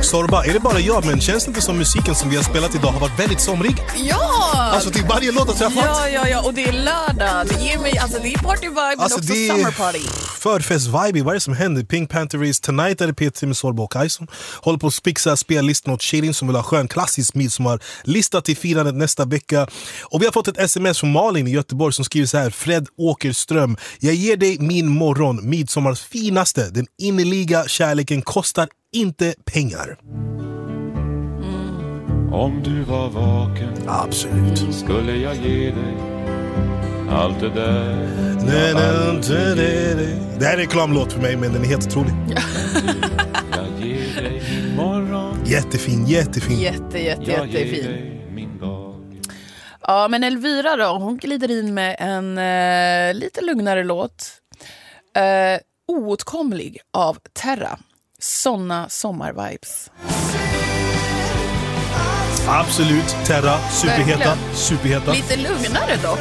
Sorba, är det bara jag, men känns det inte som musiken som vi har spelat idag har varit väldigt somrig? Ja! Alltså till varje låt har träffat. Ja, och det är lördag. Det ger mig, alltså det är party-vibe, Alltså, men också det är summer party. Förfest-vibe, vad är det som händer? Pink Panther Race Tonight är det P3 med Sorba och Ison. Håller på att spixa spellistan åt Shirin som vill ha skön klassisk midsommarlista till firandet nästa vecka. Och vi har fått ett sms från Malin i Göteborg som skriver så här: Fred Åkerström, jag ger dig min morgon, midsommars finaste. Den innerliga kärleken kostar inte pengar. Om du var vaken, absolut, skulle jag ge dig allt det där. Det här är en reklamlåt för mig, men den är helt otrolig. Jag ger dig min morgon. Jättefin. Jättefin. Ja, men Elvira då, hon glider in med en lite lugnare låt. Oåtkomlig av Terra. Såna sommarvibes. Absolut, Terra, superheta. Lite lugnare dock.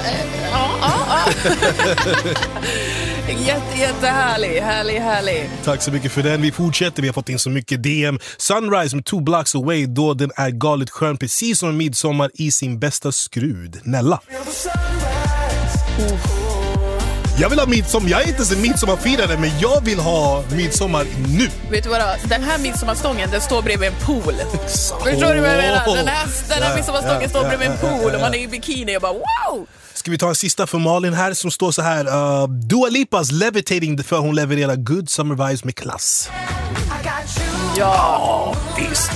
Jättehärlig. Tack så mycket för den. Vi fortsätter, vi har fått in så mycket DM. Sunrise med 2 Blocks Away, då den är galet skön, precis som en midsommar i sin bästa skrud. Nella. Jag vill ha midsommar. Jag är inte så midsommarfirare, men jag vill ha midsommar nu. Vet du vad då? Den här midsommarstången, den står bredvid en pool. Förstår du vad jag menar? Den här midsommarstången står bredvid en pool och man är i bikini och bara wow! Ska vi ta en sista för Malin här som står så här: Dua Lipas Levitating, för hon levererar good summer vibes med klass. Ja, visst.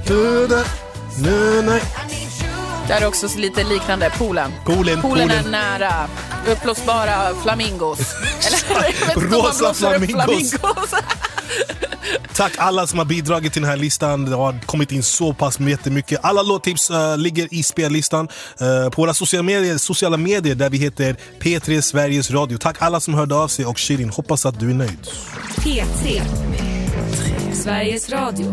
Det är också lite liknande. Poolen är nära. Uppblåsbara flamingos. Rosa flamingos. Tack alla som har bidragit till den här listan. Det har kommit in så pass jättemycket. Alla låttips ligger i spellistan på våra sociala medier där vi heter P3 Sveriges Radio. Tack alla som hörde av sig, och Shirin, hoppas att du är nöjd. P3 Sveriges Radio.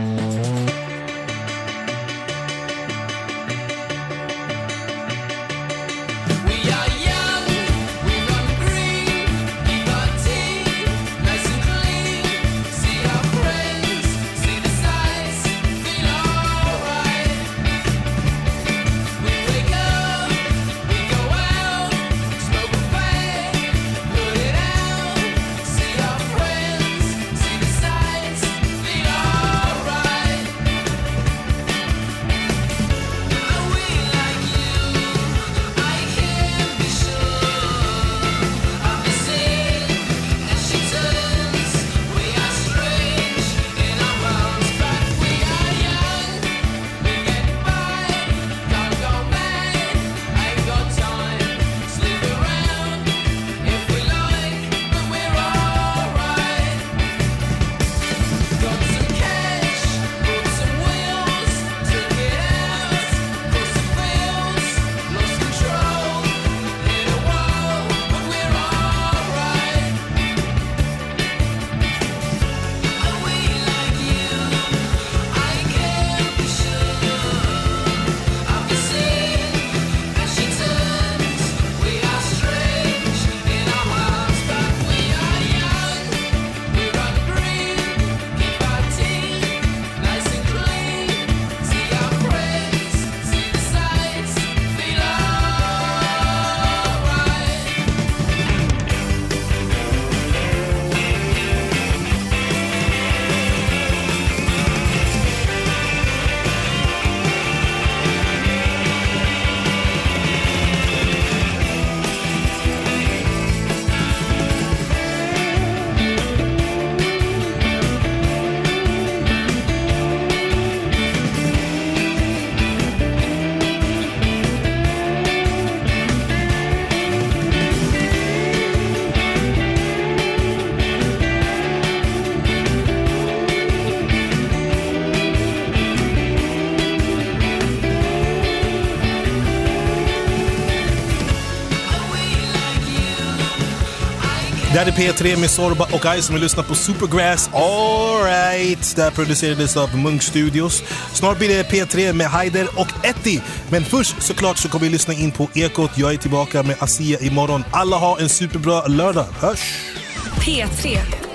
Det här är P3 med Sorba och Ison som vill lyssna på Supergrass. All right. Det här producerades av Munk Studios. Snart blir det P3 med Haider och Etti. Men först såklart så kommer vi lyssna in på Ekot. Jag är tillbaka med Asia imorgon. Alla har en superbra lördag. Hörs! P3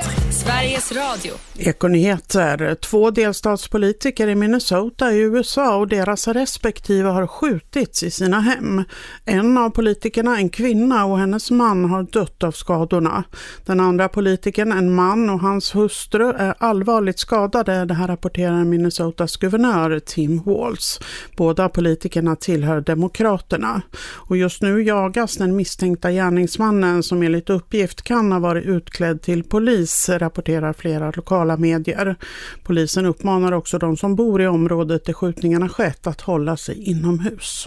Sveriges Radio. Ekonyheter. 2 delstatspolitiker i Minnesota i USA och deras respektive har skjutits i sina hem. En av politikerna, en kvinna, och hennes man har dött av skadorna. Den andra politikern, en man, och hans hustru är allvarligt skadade. Det här rapporterar Minnesotas guvernör Tim Walz. Båda politikerna tillhör Demokraterna. Och just nu jagas den misstänkta gärningsmannen som enligt uppgift kan ha varit utklädd till polis, rapporterar flera lokala medier. Polisen uppmanar också de som bor i området där skjutningarna skett att hålla sig inomhus.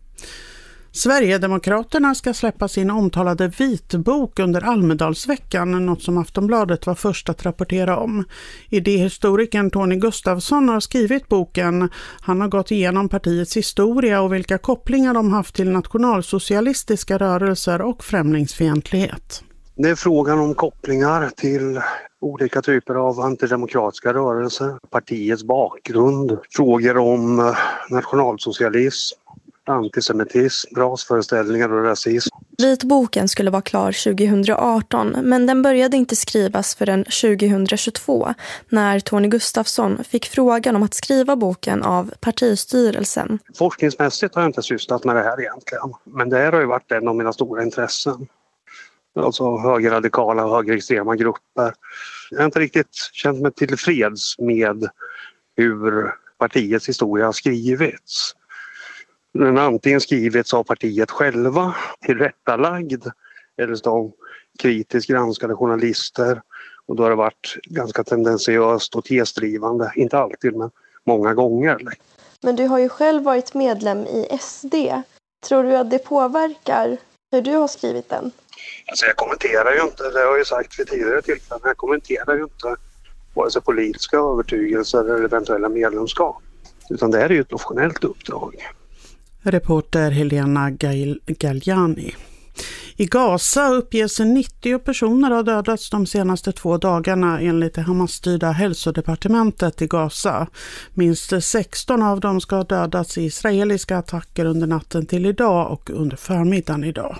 Sverigedemokraterna ska släppa sin omtalade vitbok under Almedalsveckan, något som Aftonbladet var först att rapportera om. Idéhistorikern Tony Gustafsson har skrivit boken. Han har gått igenom partiets historia och vilka kopplingar de haft till nationalsocialistiska rörelser och främlingsfientlighet. Det är frågan om kopplingar till olika typer av antidemokratiska rörelser, partiets bakgrund, frågor om nationalsocialism, antisemitism, rasföreställningar och rasism. Vitboken skulle vara klar 2018, men den började inte skrivas förrän 2022 när Tony Gustafsson fick frågan om att skriva boken av partistyrelsen. Forskningsmässigt har jag inte sysslat med det här egentligen, men det här har ju varit en av mina stora intressen. Alltså högerradikala och högerextrema grupper. Jag har inte riktigt känt mig tillfreds med hur partiets historia har skrivits. Den har antingen skrivits av partiet själva, tillrättalagd, eller så kritiskt granskade journalister. Och då har det varit ganska tendensiöst och tesdrivande, inte alltid men många gånger. Men du har ju själv varit medlem i SD. Tror du att det påverkar hur du har skrivit den? Alltså jag kommenterar ju inte, det har jag ju sagt vid tidigare tillfällen, jag kommenterar ju inte vare sig politiska övertygelser eller eventuella medlemskap. Utan det här är ju ett professionellt uppdrag. Reporter Helena Galliani. I Gaza uppges 90 personer har dödats de senaste 2 dagarna enligt det Hamas-styrda hälsodepartementet i Gaza. Minst 16 av dem ska ha dödats i israeliska attacker under natten till idag och under förmiddagen idag.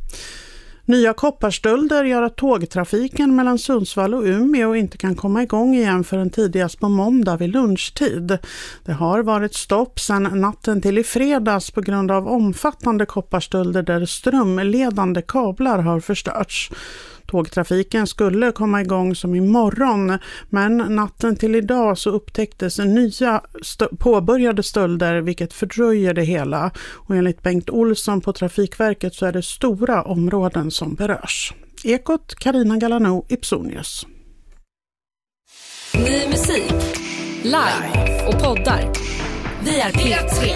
Nya kopparstölder gör att tågtrafiken mellan Sundsvall och Umeå inte kan komma igång igen förrän tidigast på måndag vid lunchtid. Det har varit stopp sedan natten till i fredags på grund av omfattande kopparstölder där strömledande kablar har förstörts. Tågtrafiken skulle komma igång som imorgon, men natten till idag så upptäcktes nya påbörjade stölder vilket fördröjer det hela. Och enligt Bengt Olsson på Trafikverket så är det stora områden som berörs. Ekot, Carina Galano, Ipsonius. Ny musik, live och poddar. Vi är P3.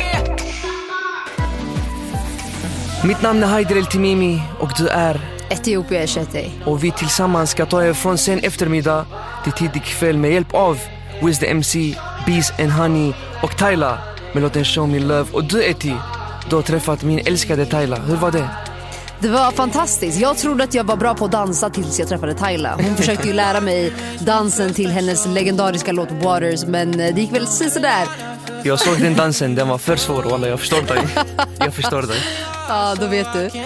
Mitt namn är Haider El Timimi och du är Etiopia Chete. Och vi tillsammans ska ta er från sen eftermiddag till tidig kväll med hjälp av Wiz the MC, Bees and Honey och Tyla med låten Show Me Love. Och du Eti, du har träffat min älskade Tyla. Hur var det? Det var fantastiskt. Jag trodde att jag var bra på att dansa tills jag träffade Tyla. Hon försökte ju lära mig dansen till hennes legendariska låt Waters, men det gick väl sådär. Jag såg den dansen, den var för svår, wallah. Jag förstår dig. Jag förstår dig. Ja, då vet du.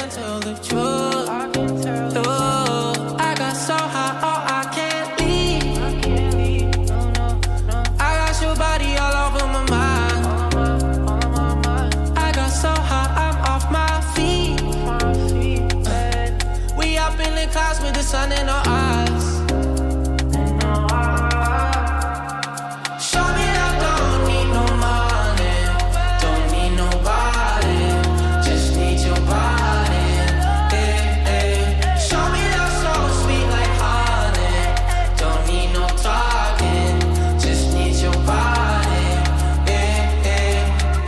With the sun in our eyes. Show me that don't need no money, don't need nobody, just need your body. Eh, eh. Show me that so sweet like honey, don't need no talking, just need your body. Eh, eh.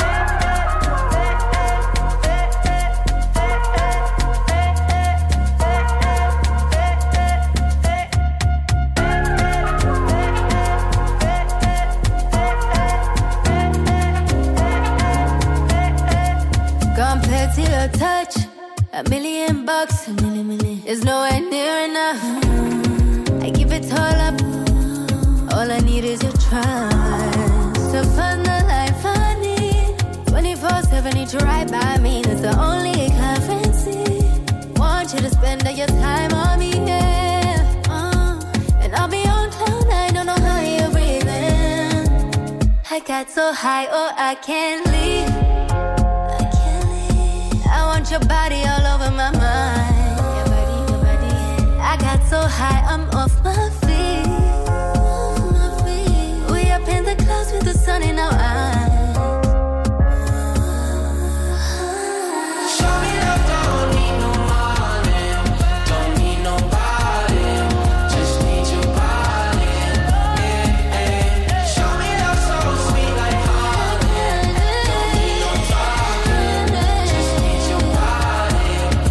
Compared to your touch, $1 million, is nowhere near enough. I give it all up, all I need is your trust. To fund the life I need, 24/7 need you right by me. That's the only currency. Want you to spend all your time on me, yeah. And I'll be on I got so high, oh, I can't leave. I want your body all over my mind. Your body. I got so high, I'm off my feet. We up in the clouds with the sun in our eyes. Show me love, don't need no money, don't need nobody, just need your body. Show me love so sweet like honey, don't need no talking, just need your body.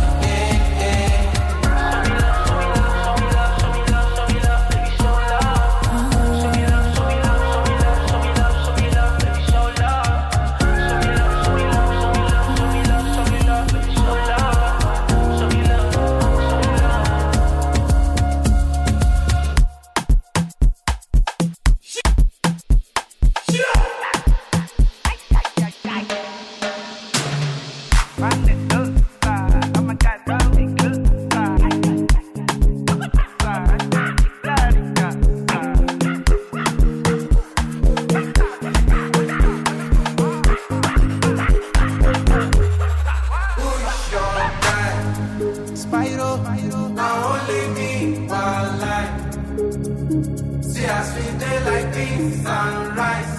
Spyro, now only me one life. See us we day like this sunrise.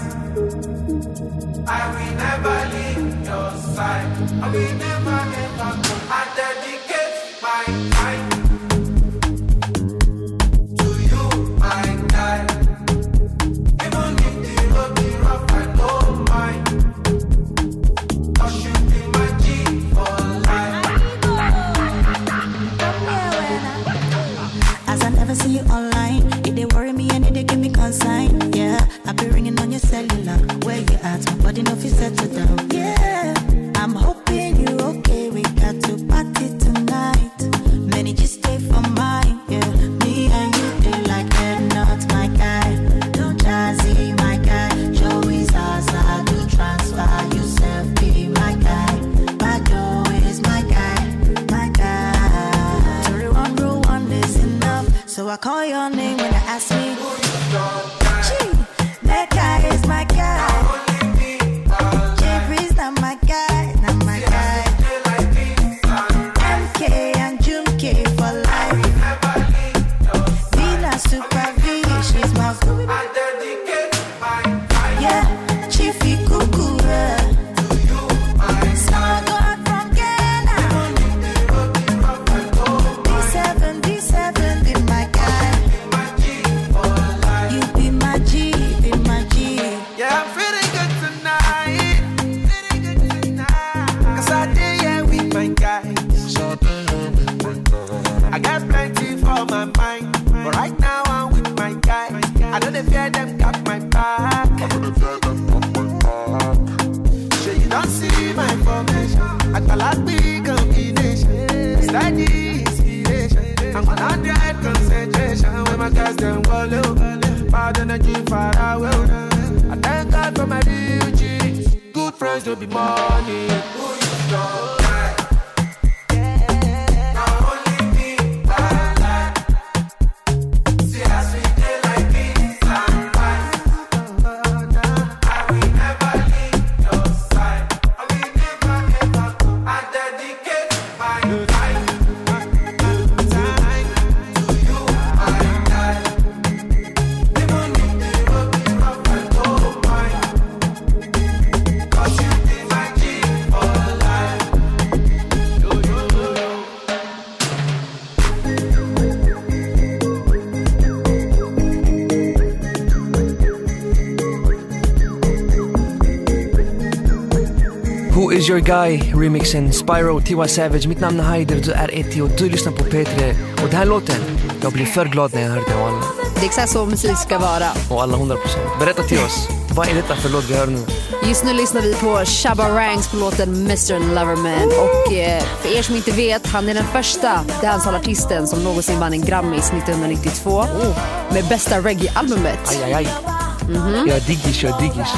I will never leave your side. I will never ever go. I dedicate my time to you, my guy. Even if the road be rough, I don't mind. 'Cause you be my G for life. As I never see you online, it they worry me and it they give me consign. Yeah, I be ringing on your cellular. Where you at? My body no fit settle down. Yeah, I'm hoping you okay. We got to party tonight. Many just stay for mine. Yeah, me and you they like head not my guy. Don't Jazzy my guy. Joey Zaza do transfer. Yourself be my guy. Bado is my guy. My guy. 31 is enough. So I call your name when I ask me. Gee, that guy is my guy. Jeffrey's not my guy, not my guy. MK and Jumk for life. Vina Super V, she's my boo. Yeah, Chiefy Cuckoo. Snuggle from Ghana. D7, be my guy. You be my G, be my G. Yeah, I'm feeling good tonight. 'Cause I did yeah with my guys. I got plenty for my mind, but right now I'm with my guys. I know they fear them got my back. Sure you don't see my formation. I got like big combination. Steady inspiration. I'm on 100 concentration when my guys them go low. Bad energy far away. I thank God for my real G's. Good friends don't be money. Who is your guy? Now only me, one life. See us we day like this sunrise. I will never leave your side. I will never ever go. I dedicate my time to you, my guy. Even if the road be rough, I don't mind. 'Cause you be my G for life. Who is your guy? Remixen Spyro, Tiwa Savage. Mitt namn är Haider, du är Eti och du lyssnar på P3. Och den här låten, jag blir för glad när jag hör den och alla. Det är exakt så musik ska vara. Och alla 100%. Berätta till oss, vad är detta för låt vi hör nu? Just nu lyssnar vi på Shabba Ranks på låten Mr. Loverman. Och för er som inte vet, han är den första dansallartisten som någonsin vann en Grammys 1992 med bästa reggae-albumet. Aj. Jag diggish.